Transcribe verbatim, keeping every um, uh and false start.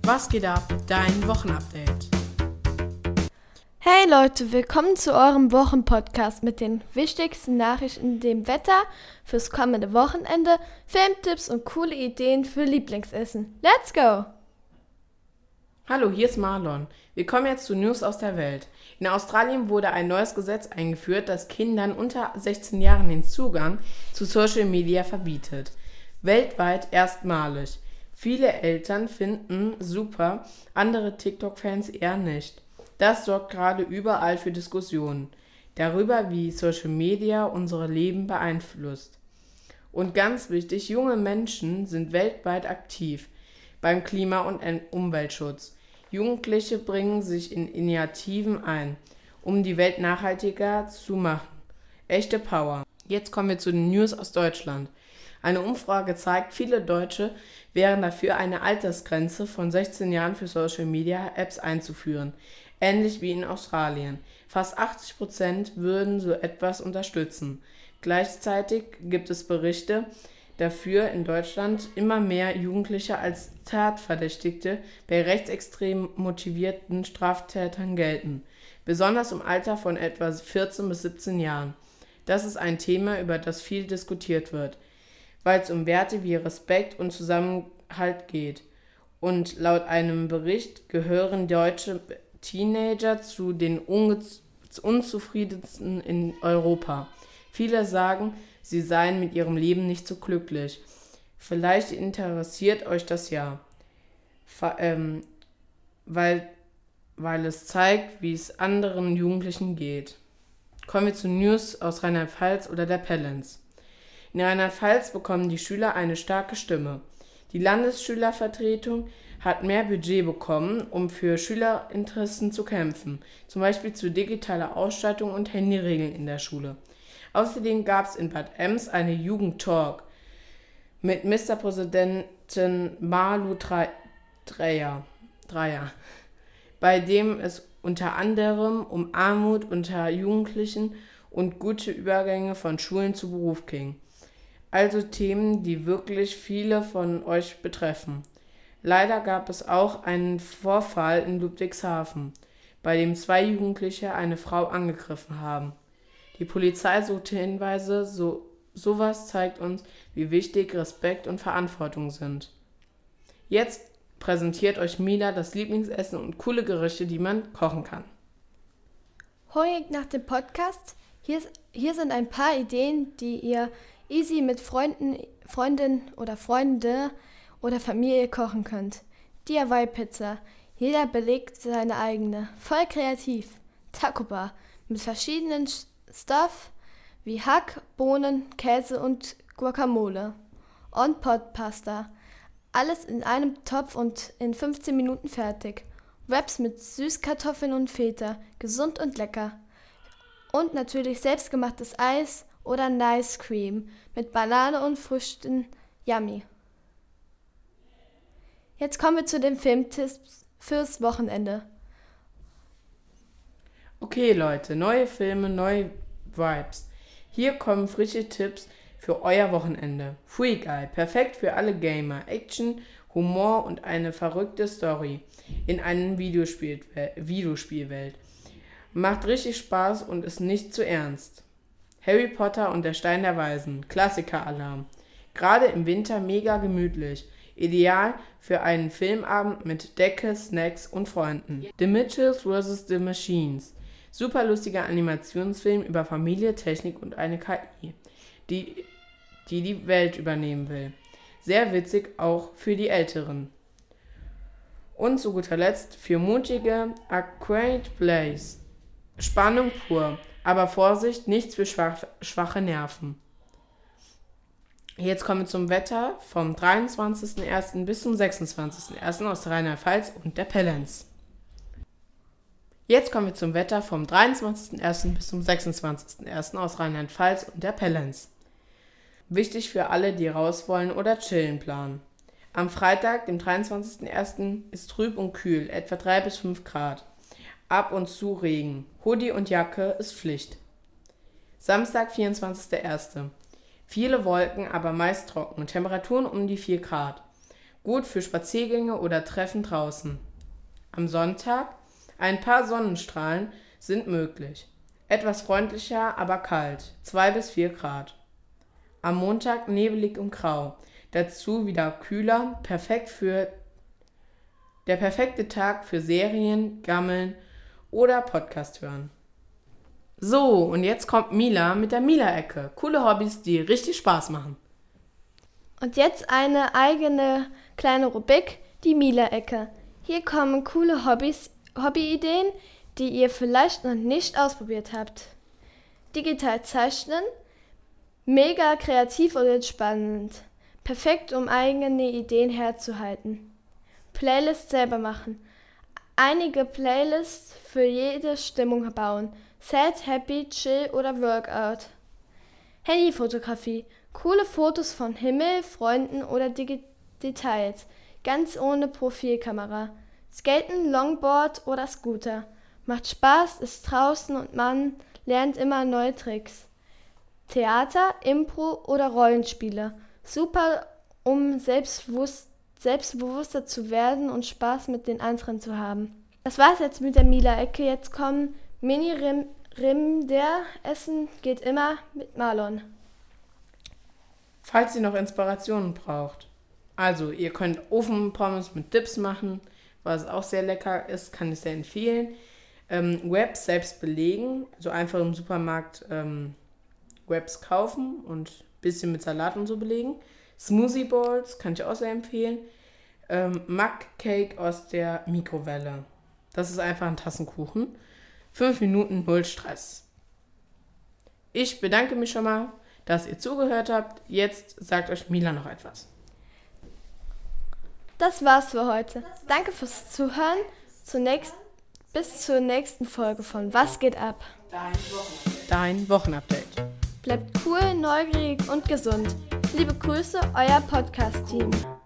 Was geht ab? Dein Wochenupdate. Hey Leute, willkommen zu eurem Wochenpodcast mit den wichtigsten Nachrichten, dem Wetter fürs kommende Wochenende, Filmtipps und coole Ideen für Lieblingsessen. Let's go! Hallo, hier ist Marlon. Wir kommen jetzt zu News aus der Welt. In Australien wurde ein neues Gesetz eingeführt, das Kindern unter sechzehn Jahren den Zugang zu Social Media verbietet. Weltweit erstmalig. Viele Eltern finden super, andere TikTok-Fans eher nicht. Das sorgt gerade überall für Diskussionen darüber, wie Social Media unsere Leben beeinflusst. Und ganz wichtig, junge Menschen sind weltweit aktiv beim Klima- und Umweltschutz. Jugendliche bringen sich in Initiativen ein, um die Welt nachhaltiger zu machen. Echte Power. Jetzt kommen wir zu den News aus Deutschland. Eine Umfrage zeigt, viele Deutsche wären dafür, eine Altersgrenze von sechzehn Jahren für Social-Media-Apps einzuführen, ähnlich wie in Australien. Fast achtzig Prozent würden so etwas unterstützen. Gleichzeitig gibt es Berichte dafür, in Deutschland immer mehr Jugendliche als Tatverdächtigte bei rechtsextrem motivierten Straftätern gelten, besonders im Alter von etwa vierzehn bis siebzehn Jahren. Das ist ein Thema, über das viel diskutiert wird, weil es um Werte wie Respekt und Zusammenhalt geht. Und laut einem Bericht gehören deutsche Teenager zu den unge- unzufriedensten in Europa. Viele sagen, sie seien mit ihrem Leben nicht so glücklich. Vielleicht interessiert euch das ja, Ver- ähm, weil, weil es zeigt, wie es anderen Jugendlichen geht. Kommen wir zu News aus Rheinland-Pfalz oder der Pellenz. In Rheinland-Pfalz bekommen die Schüler eine starke Stimme. Die Landesschülervertretung hat mehr Budget bekommen, um für Schülerinteressen zu kämpfen, zum Beispiel zu digitaler Ausstattung und Handyregeln in der Schule. Außerdem gab es in Bad Ems eine Jugendtalk mit Ministerpräsidentin Malu Dreyer, Dreyer, bei dem es unter anderem um Armut unter Jugendlichen und gute Übergänge von Schulen zu Beruf ging. Also Themen, die wirklich viele von euch betreffen. Leider gab es auch einen Vorfall in Ludwigshafen, bei dem zwei Jugendliche eine Frau angegriffen haben. Die Polizei suchte Hinweise, so, sowas zeigt uns, wie wichtig Respekt und Verantwortung sind. Jetzt präsentiert euch Mila das Lieblingsessen und coole Gerichte, die man kochen kann. Hungrig nach dem Podcast? Hier, hier sind ein paar Ideen, die ihr easy mit Freunden, Freundin oder Freunde oder Familie kochen könnt. D I Y-Pizza. Jeder belegt seine eigene. Voll kreativ. Taco Bar. Mit verschiedenen Stuff wie Hack, Bohnen, Käse und Guacamole. On-Pot-Pasta. Alles in einem Topf und in fünfzehn Minuten fertig. Wraps mit Süßkartoffeln und Feta. Gesund und lecker. Und natürlich selbstgemachtes Eis oder Nice Cream mit Banane und Früchten. Yummy. Jetzt kommen wir zu den Filmtipps fürs Wochenende. Okay Leute, neue Filme, neue Vibes. Hier kommen frische Tipps für euer Wochenende. Free Guy, perfekt für alle Gamer. Action, Humor und eine verrückte Story in einer Videospiel- Videospielwelt. Macht richtig Spaß und ist nicht zu ernst. Harry Potter und der Stein der Weisen, Klassiker-Alarm. Gerade im Winter mega gemütlich. Ideal für einen Filmabend mit Decke, Snacks und Freunden. The Mitchells versus. The Machines. Super lustiger Animationsfilm über Familie, Technik und eine K I, die die, die Welt übernehmen will. Sehr witzig auch für die Älteren. Und zu guter Letzt für mutige A Quiet Place. Spannung pur, aber Vorsicht, nichts für schwach, schwache Nerven. Jetzt kommen wir zum Wetter vom dreiundzwanzigsten ersten bis zum sechsundzwanzigsten ersten aus Rheinland-Pfalz und der Pellenz. Jetzt kommen wir zum Wetter vom dreiundzwanzigsten ersten bis zum sechsundzwanzigsten ersten aus Rheinland-Pfalz und der Pellenz. Wichtig für alle, die raus wollen oder chillen planen. Am Freitag, dem dreiundzwanzigsten ersten ist trüb und kühl, etwa drei bis fünf Grad. Ab und zu Regen. Hoodie und Jacke ist Pflicht. Samstag, vierundzwanzigsten ersten Viele Wolken, aber meist trocken. Temperaturen um die vier Grad. gut für Spaziergänge oder Treffen draußen. Am Sonntag ein paar Sonnenstrahlen sind möglich. Etwas freundlicher, aber kalt, zwei bis vier Grad. Am Montag nebelig und grau, dazu wieder kühler, perfekt für der perfekte Tag für Serien, Gammeln oder Podcast hören. So, und jetzt kommt Mila mit der Mila-Ecke. Coole Hobbys, die richtig Spaß machen. Und jetzt eine eigene kleine Rubrik, die Mila-Ecke. Hier kommen coole Hobbys, Hobbyideen, die ihr vielleicht noch nicht ausprobiert habt. Digital zeichnen, mega kreativ und entspannend. Perfekt, um eigene Ideen herzuhalten. Playlists selber machen. Einige Playlists für jede Stimmung bauen. Sad, Happy, Chill oder Workout. Handyfotografie. Coole Fotos von Himmel, Freunden oder Digi- Details. Ganz ohne Profilkamera. Skaten, Longboard oder Scooter. Macht Spaß, ist draußen und man lernt immer neue Tricks. Theater, Impro oder Rollenspiele. Super, um selbstbewusst, selbstbewusster zu werden und Spaß mit den anderen zu haben. Das war's jetzt mit der Mila-Ecke. Jetzt kommen Mini-Rim, Rim, der Essen geht immer mit Marlon. Falls ihr noch Inspirationen braucht. Also, ihr könnt Ofenpommes mit Dips machen, was auch sehr lecker ist, kann ich sehr empfehlen. Ähm, Wraps selbst belegen, also einfach im Supermarkt ähm, Wraps kaufen und ein bisschen mit Salat und so belegen. Smoothie Bowls kann ich auch sehr empfehlen. Ähm, Mug Cake aus der Mikrowelle. Das ist einfach ein Tassenkuchen. Fünf Minuten, null Stress. Ich bedanke mich schon mal, dass ihr zugehört habt. Jetzt sagt euch Mila noch etwas. Das war's für heute. Danke fürs Zuhören. Zunächst, bis zur nächsten Folge von Was geht ab? Dein Wochenupdate. Dein Wochenupdate. Bleibt cool, neugierig und gesund. Liebe Grüße, euer Podcast-Team.